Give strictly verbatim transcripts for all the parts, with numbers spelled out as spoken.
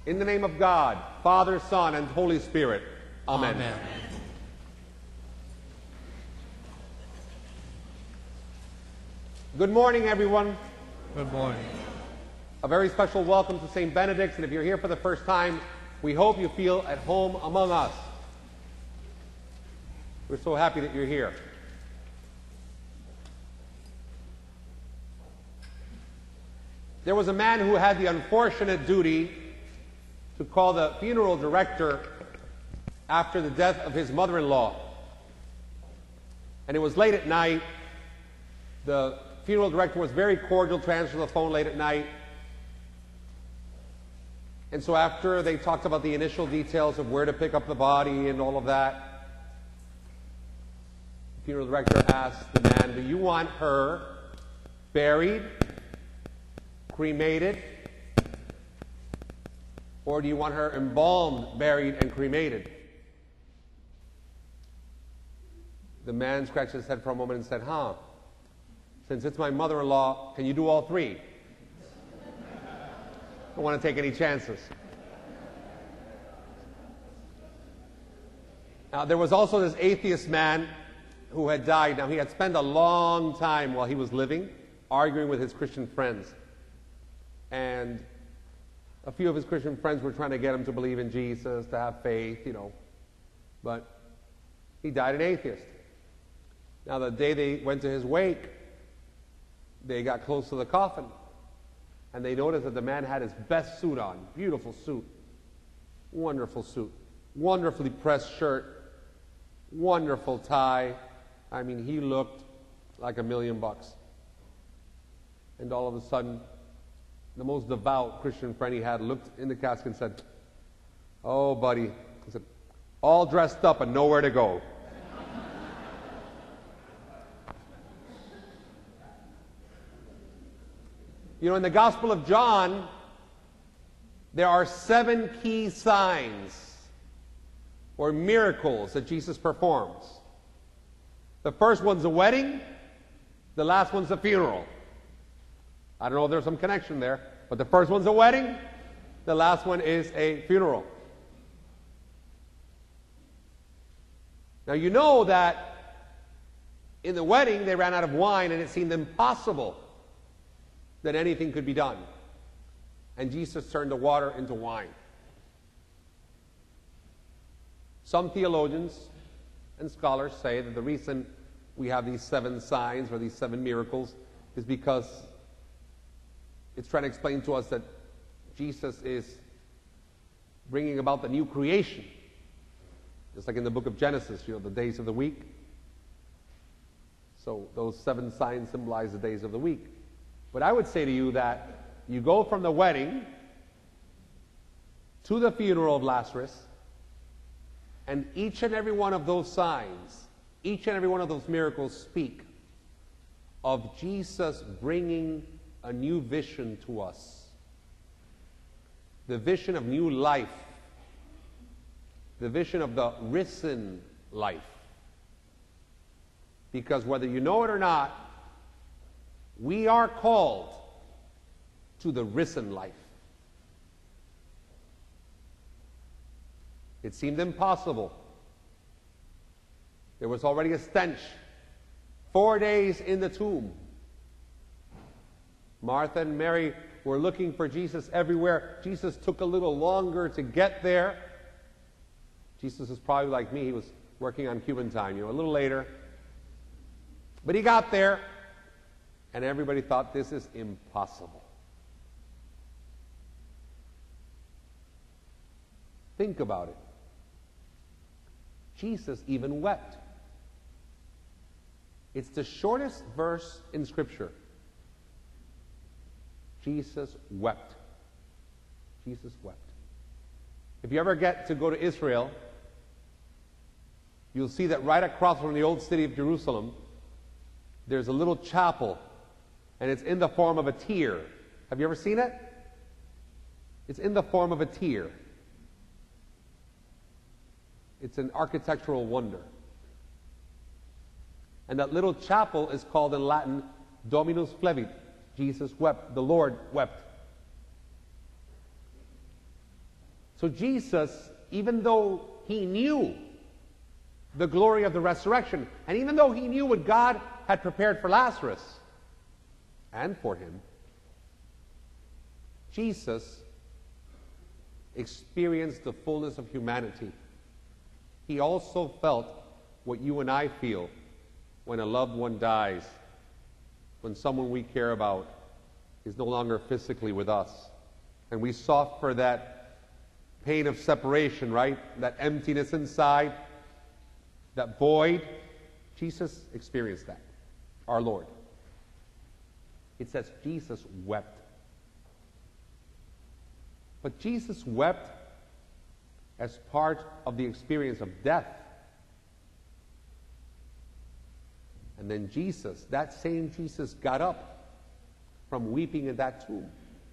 In the name of God, Father, Son, and Holy Spirit. Amen. Amen. Good morning, everyone. Good morning. A very special welcome to Saint Benedict's, and if you're here for the first time, we hope you feel at home among us. We're so happy that you're here. There was a man who had the unfortunate duty to call the funeral director after the death of his mother-in-law. And it was late at night. The funeral director was very cordial to answer the phone late at night. And so after they talked about the initial details of where to pick up the body and all of that, the funeral director asked the man, do you want her buried, cremated, or do you want her embalmed, buried, and cremated? The man scratched his head for a moment and said, huh, since it's my mother-in-law, can you do all three? Don't want to take any chances. Now, there was also this atheist man who had died. Now, he had spent a long time while he was living arguing with his Christian friends. And a few of his Christian friends were trying to get him to believe in Jesus, to have faith, you know. But he died an atheist. Now, the day they went to his wake, they got close to the coffin, and they noticed that the man had his best suit on. Beautiful suit. Wonderful suit. Wonderfully pressed shirt. Wonderful tie. I mean, he looked like a million bucks. And all of a sudden, the most devout Christian friend he had looked in the casket and said, oh, buddy, he said, all dressed up and nowhere to go. You know, in the Gospel of John, there are seven key signs or miracles that Jesus performs. The first one's a wedding, the last one's a funeral. I don't know if there's some connection there, but the first one's a wedding, the last one is a funeral. Now you know that in the wedding they ran out of wine and it seemed impossible that anything could be done. And Jesus turned the water into wine. Some theologians and scholars say that the reason we have these seven signs or these seven miracles is because it's trying to explain to us that Jesus is bringing about the new creation. Just like in the book of Genesis, you know, the days of the week. So those seven signs symbolize the days of the week. But I would say to you that you go from the wedding to the funeral of Lazarus, and each and every one of those signs, each and every one of those miracles speak of Jesus bringing a new vision to us. The vision of new life. The vision of the risen life. Because whether you know it or not, we are called to the risen life. It seemed impossible. There was already a stench. Four days in the tomb. Martha and Mary were looking for Jesus everywhere. Jesus took a little longer to get there. Jesus is probably like me. He was working on Cuban time, you know, a little later. But he got there, and everybody thought this is impossible. Think about it. Jesus even wept. It's the shortest verse in Scripture. Jesus wept. Jesus wept. If you ever get to go to Israel, you'll see that right across from the old city of Jerusalem, there's a little chapel, and it's in the form of a tear. Have you ever seen it? It's in the form of a tear. It's an architectural wonder. And that little chapel is called in Latin Dominus Flevit. Jesus wept. The Lord wept. So Jesus, even though he knew the glory of the resurrection, and even though he knew what God had prepared for Lazarus and for him, Jesus experienced the fullness of humanity. He also felt what you and I feel when a loved one dies, when someone we care about is no longer physically with us. And we suffer that pain of separation, right? That emptiness inside, that void. Jesus experienced that, our Lord. It says Jesus wept. But Jesus wept as part of the experience of death. And then Jesus, that same Jesus, got up from weeping in that tomb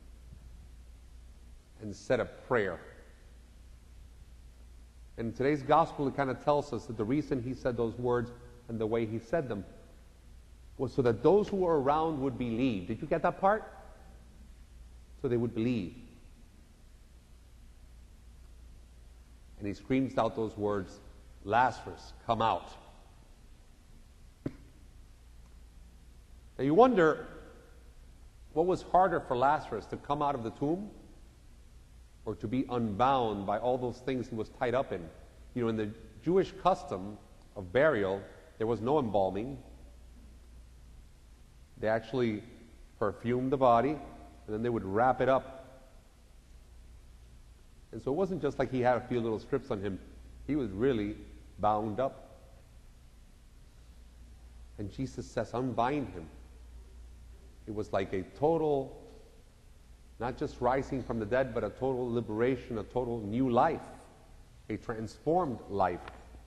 and said a prayer. And in today's gospel, it kind of tells us that the reason he said those words and the way he said them was so that those who were around would believe. Did you get that part? So they would believe. And he screams out those words, "Lazarus, come out." Now you wonder, what was harder for Lazarus, to come out of the tomb or to be unbound by all those things he was tied up in? You know, in the Jewish custom of burial, there was no embalming. They actually perfumed the body, and then they would wrap it up. And so it wasn't just like he had a few little strips on him. He was really bound up. And Jesus says, unbind him. It was like a total, not just rising from the dead, but a total liberation, a total new life, a transformed life.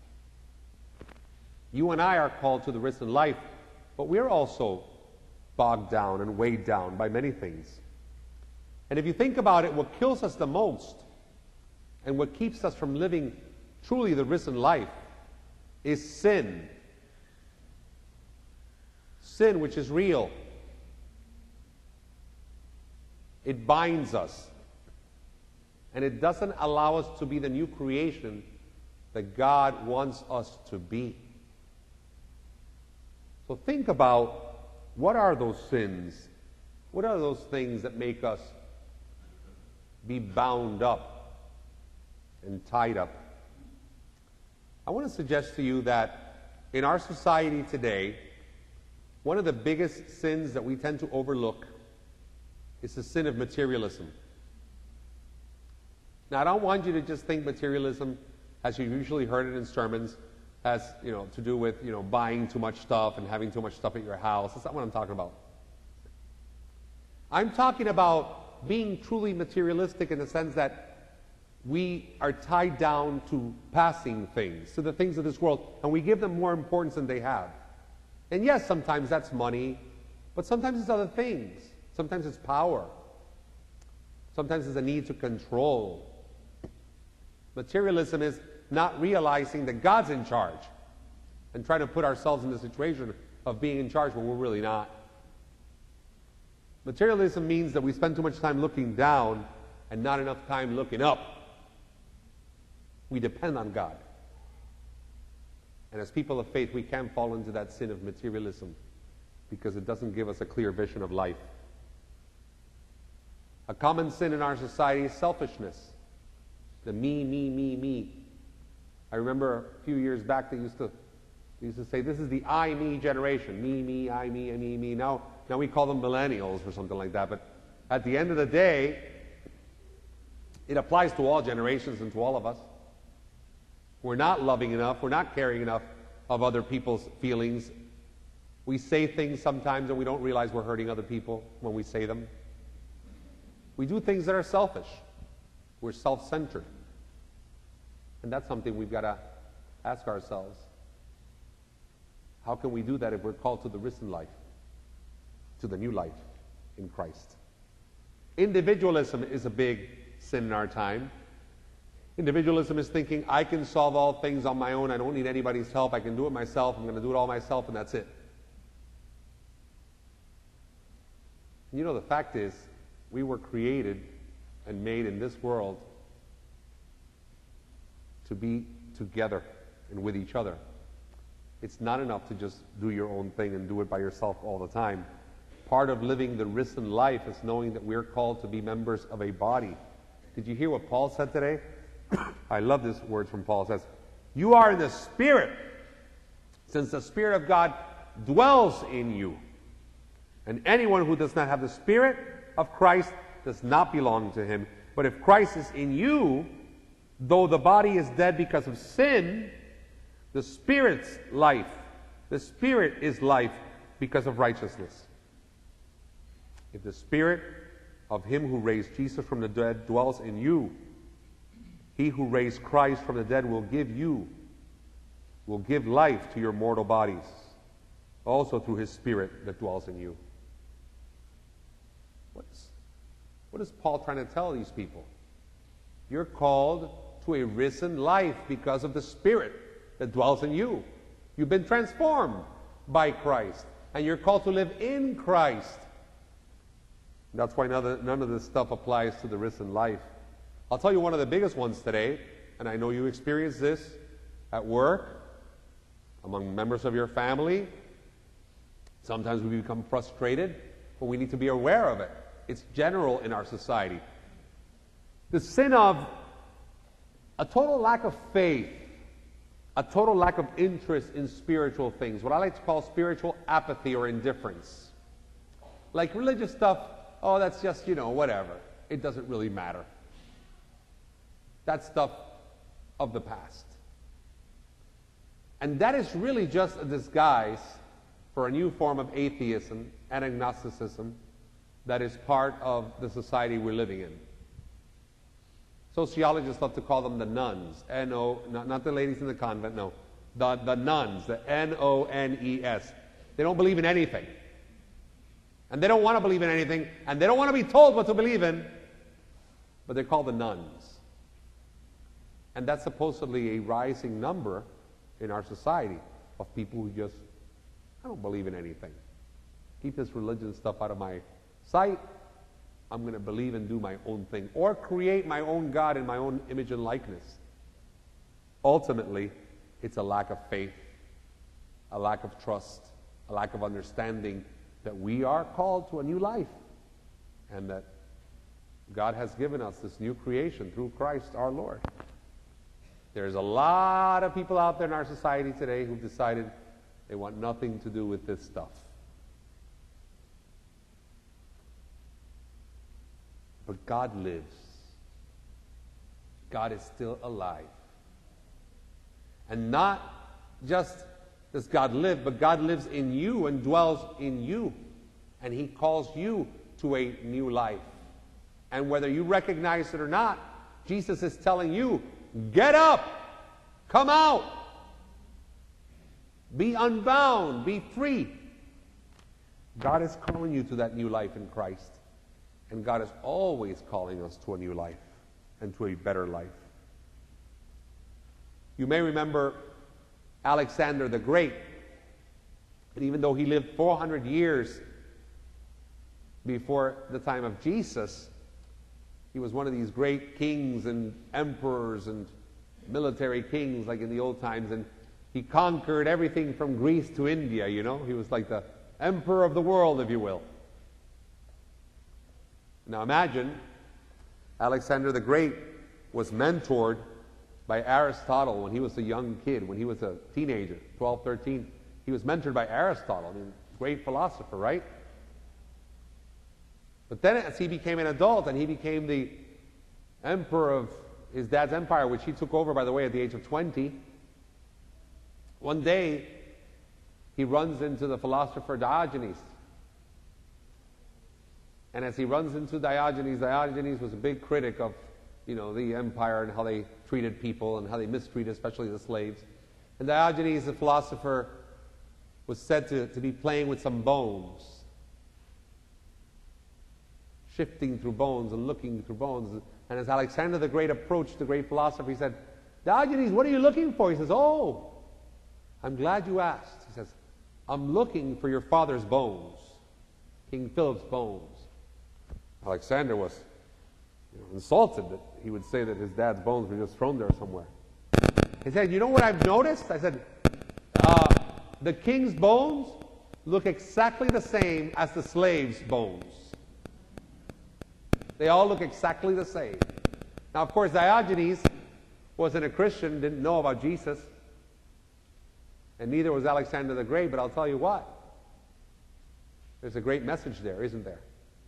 You and I are called to the risen life, but we're also bogged down and weighed down by many things. And if you think about it, what kills us the most and what keeps us from living truly the risen life is sin. Sin, which is real. It binds us. And it doesn't allow us to be the new creation that God wants us to be. So think about, what are those sins? What are those things that make us be bound up and tied up? I want to suggest to you that in our society today, one of the biggest sins that we tend to overlook is the sin of materialism. Now, I don't want you to just think materialism, as you usually heard it in sermons, has, you know, to do with, you know, buying too much stuff and having too much stuff at your house. That's not what I'm talking about. I'm talking about being truly materialistic in the sense that we are tied down to passing things, to the things of this world, and we give them more importance than they have. And yes, sometimes that's money, but sometimes it's other things. Sometimes it's power. Sometimes it's a need to control. Materialism is not realizing that God's in charge and trying to put ourselves in the situation of being in charge when we're really not. Materialism means that we spend too much time looking down and not enough time looking up. We depend on God. And as people of faith, we can fall into that sin of materialism because it doesn't give us a clear vision of life. A common sin in our society is selfishness. The me, me, me, me. I remember a few years back they used to they used to say, this is the I, me generation. Me, me, I, me, I, me, me. Now, now we call them millennials or something like that. But at the end of the day, it applies to all generations and to all of us. We're not loving enough. We're not caring enough of other people's feelings. We say things sometimes and we don't realize we're hurting other people when we say them. We do things that are selfish. We're self-centered. And that's something we've got to ask ourselves. How can we do that if we're called to the risen life, to the new life in Christ? Individualism is a big sin in our time. Individualism is thinking, I can solve all things on my own. I don't need anybody's help. I can do it myself. I'm going to do it all myself, and that's it. You know, the fact is, we were created and made in this world to be together and with each other. It's not enough to just do your own thing and do it by yourself all the time. Part of living the risen life is knowing that we're called to be members of a body. Did you hear what Paul said today? I love this word from Paul. It says, you are in the Spirit, since the Spirit of God dwells in you. And anyone who does not have the Spirit of Christ does not belong to him. But if Christ is in you, though the body is dead because of sin, the Spirit's life, the Spirit is life because of righteousness. If the Spirit of him who raised Jesus from the dead dwells in you, he who raised Christ from the dead will give you, will give life to your mortal bodies, also through his Spirit that dwells in you. What's, what is Paul trying to tell these people? You're called to a risen life because of the Spirit that dwells in you. You've been transformed by Christ, and you're called to live in Christ. That's why none of, none of this stuff applies to the risen life. I'll tell you one of the biggest ones today, and I know you experience this at work, among members of your family. Sometimes we become frustrated, but we need to be aware of it. It's general in our society. The sin of a total lack of faith, a total lack of interest in spiritual things, what I like to call spiritual apathy or indifference. Like religious stuff, oh, that's just, you know, whatever. It doesn't really matter. That's stuff of the past. And that is really just a disguise for a new form of atheism and agnosticism that is part of the society we're living in. Sociologists love to call them the nuns. N O, not, not the ladies in the convent, no. The, the nuns, the N O N E S. They don't believe in anything. And they don't want to believe in anything, and they don't want to be told what to believe in, but they're called the nuns. And that's supposedly a rising number in our society of people who just, I don't believe in anything. Keep this religion stuff out of my sight. I'm going to believe and do my own thing, or create my own God in my own image and likeness. Ultimately, it's a lack of faith, a lack of trust, a lack of understanding that we are called to a new life, and that God has given us this new creation through Christ our Lord. There's a lot of people out there in our society today who've decided they want nothing to do with this stuff. But God lives. God is still alive. And not just does God live, but God lives in you and dwells in you. And he calls you to a new life. And whether you recognize it or not, Jesus is telling you, get up, come out, be unbound, be free. God is calling you to that new life in Christ. And God is always calling us to a new life and to a better life. You may remember Alexander the Great. And even though he lived four hundred years before the time of Jesus, he was one of these great kings and emperors and military kings like in the old times. And he conquered everything from Greece to India, you know. He was like the emperor of the world, if you will. Now imagine Alexander the Great was mentored by Aristotle when he was a young kid, when he was a teenager, twelve, thirteen. He was mentored by Aristotle, I mean, great philosopher, right? But then as he became an adult and he became the emperor of his dad's empire, which he took over, by the way, at the age of twenty, one day he runs into the philosopher Diogenes. And as he runs into Diogenes, Diogenes was a big critic of, you know, the empire and how they treated people and how they mistreated especially the slaves. And Diogenes, the philosopher, was said to, to be playing with some bones, shifting through bones and looking through bones. And as Alexander the Great approached the great philosopher, he said, Diogenes, what are you looking for? He says, oh, I'm glad you asked. He says, I'm looking for your father's bones, King Philip's bones. Alexander was, you know, insulted that he would say that his dad's bones were just thrown there somewhere. He said, you know what I've noticed? I said, uh, the king's bones look exactly the same as the slave's bones. They all look exactly the same. Now, of course, Diogenes wasn't a Christian, didn't know about Jesus, and neither was Alexander the Great, but I'll tell you what, there's a great message there, isn't there?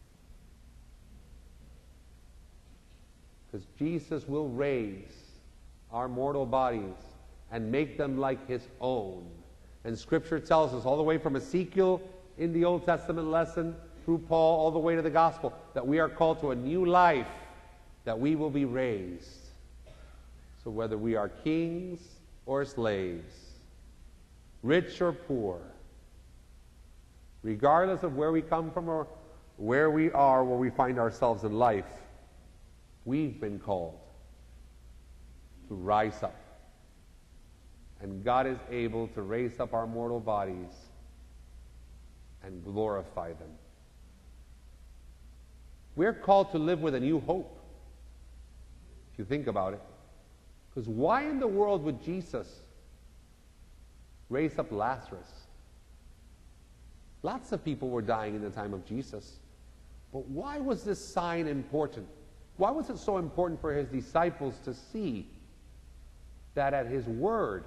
Because Jesus will raise our mortal bodies and make them like his own. And Scripture tells us all the way from Ezekiel in the Old Testament lesson through Paul all the way to the Gospel that we are called to a new life, that we will be raised. So whether we are kings or slaves, rich or poor, regardless of where we come from or where we are, where we find ourselves in life, we've been called to rise up. And God is able to raise up our mortal bodies and glorify them. We're called to live with a new hope, if you think about it. Because why in the world would Jesus raise up Lazarus? Lots of people were dying in the time of Jesus. But why was this sign important? Why was it so important for his disciples to see that at his word,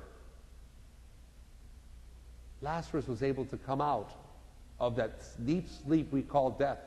Lazarus was able to come out of that deep sleep we call death?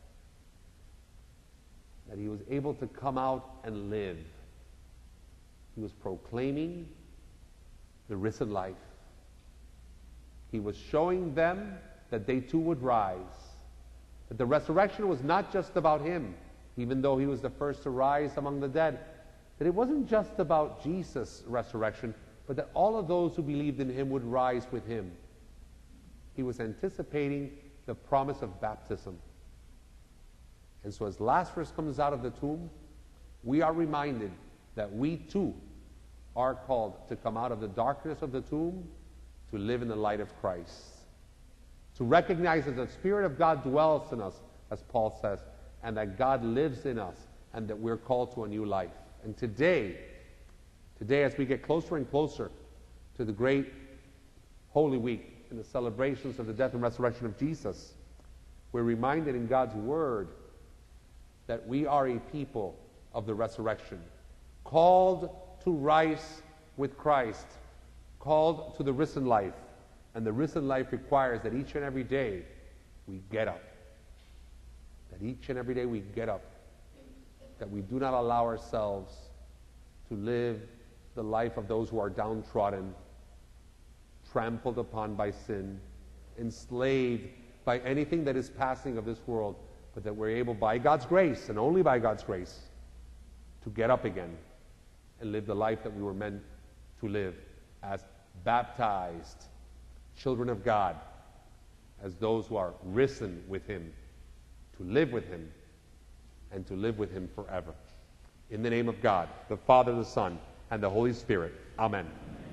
That he was able to come out and live. He was proclaiming the risen life. He was showing them that they too would rise. That the resurrection was not just about him, even though he was the first to rise among the dead. That it wasn't just about Jesus' resurrection, but that all of those who believed in him would rise with him. He was anticipating the promise of baptism. And so as Lazarus comes out of the tomb, we are reminded that we too are called to come out of the darkness of the tomb to live in the light of Christ. To recognize that the Spirit of God dwells in us, as Paul says, and that God lives in us, and that we're called to a new life. And today, today as we get closer and closer to the great Holy Week and the celebrations of the death and resurrection of Jesus, we're reminded in God's Word that we are a people of the resurrection, called to rise with Christ, called to the risen life. And the risen life requires that each and every day we get up. That each and every day we get up. That we do not allow ourselves to live the life of those who are downtrodden, trampled upon by sin, enslaved by anything that is passing of this world, but that we're able, by God's grace, and only by God's grace, to get up again and live the life that we were meant to live as baptized children of God, as those who are risen with him, to live with him, and to live with him forever. In the name of God, the Father, the Son, and the Holy Spirit. Amen.